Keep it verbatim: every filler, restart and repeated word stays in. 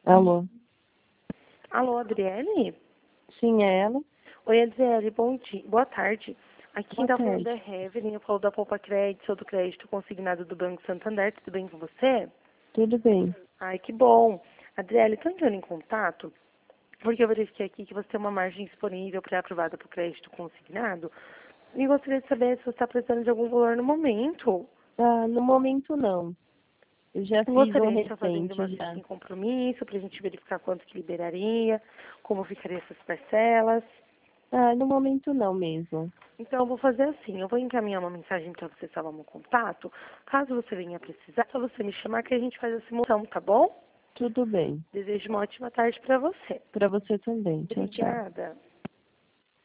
Alô? Alô, Adriele? Sim, é ela? Oi, Adriele, bom dia. Boa tarde. Aqui quem Boa tá falando tarde. é Evelyn, eu falo da Poupa Crédito, sou do crédito consignado do Banco Santander. Tudo bem com você? Tudo bem. Ai, que bom. Adriele, estou entrando em contato porque eu verifiquei aqui que você tem uma margem disponível pré-aprovada para o crédito consignado e gostaria de saber se você está precisando de algum valor no momento. Ah, no momento não. Eu já Eu fiz um gostaria de estar fazendo uma recente ficha já. em compromisso para a gente verificar quanto que liberaria, como ficaria essas parcelas. Ah, no momento não mesmo. Então, eu vou fazer assim, eu vou encaminhar uma mensagem para você salvar meu contato. Caso você venha precisar, é só você me chamar que a gente faz a simulação, tá bom? Tudo bem. Desejo uma ótima tarde para você. Para você também. Tchau, tchau. Obrigada.